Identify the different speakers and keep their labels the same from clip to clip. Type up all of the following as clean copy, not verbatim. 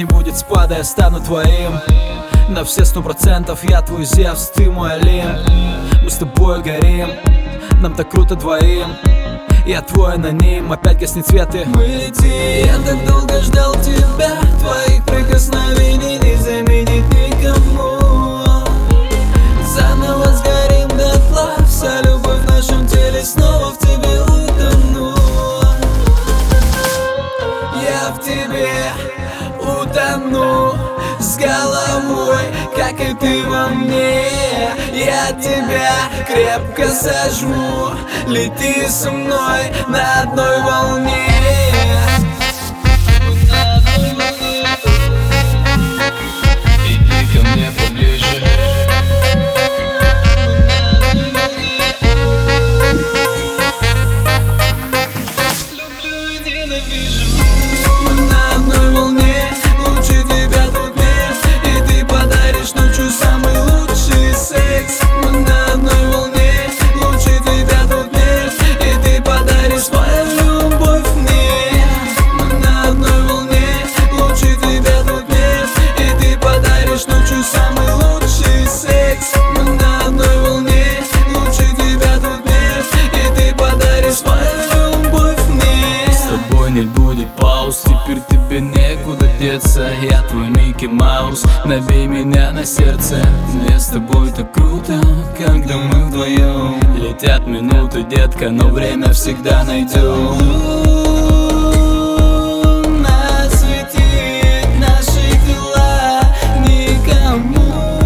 Speaker 1: будет спада, я стану твоим. На все 100% я твой Зевс, ты мой Олимп. Мы с тобой горим, нам так круто двоим. Я твой аноним, опять гаснет цветы. Мы летим. Я так долго ждал тебя, твоих прикосновений не заменить никому. Заново сгорим дотла, вся любовь в нашем теле снова в тебе утону. Я в тебе утону с головой, как и ты во мне. Я тебя крепко сожму, лети со мной на одной волне.
Speaker 2: Иди ко мне поближе. Люблю и ненавижу.
Speaker 1: Мы на одной волне, лучше тебя тут нет. И ты подаришь ночью самый лучший секс. Мы на одной волне, лучше тебя тут нет. И ты подаришь свою любовь мне. Мы на одной волне, лучше тебя тут нет. И ты подаришь ночью самый лучший секс. Мы на одной волне, лучше тебя тут нет. И ты подаришь свою любовь мне.
Speaker 2: С тобой не будет пауз, теперь тебе некуда деться. Я твой Микки Маус, набей меня на сердце. Мне с тобой так круто, когда мы вдвоем. Летят минуты, детка, но время всегда найдем.
Speaker 1: Луна светит наши тела, никому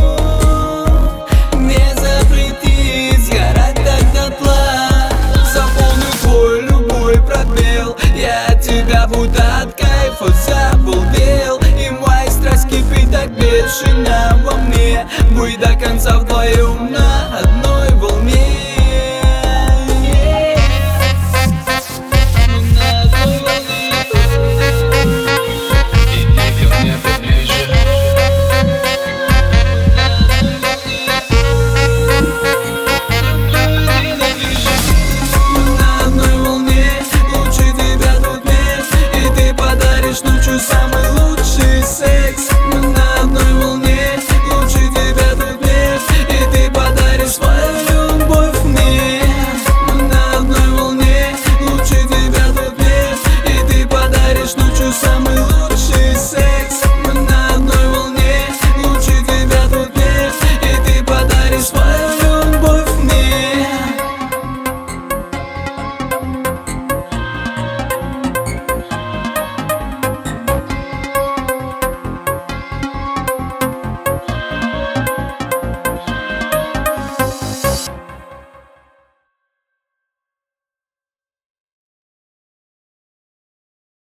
Speaker 1: не запретит сгорать так дотла. Заполню твой любой пробел, я от тебя будто от кайфа забалдел. И моя страсть кипит так бешено во мне. Мы до конца вдвоем на одной волне.
Speaker 2: Иди ко мне поближе.
Speaker 1: Мы на одной волне, лучше тебя тут нет. И ты подаришь ночью самый лучший секс. Мы на одной волне, лучше тебя тут нет. И ты подаришь свою любовь мне. Мы на одной волне, лучше тебя тут нет. И ты подаришь ночью самый лучший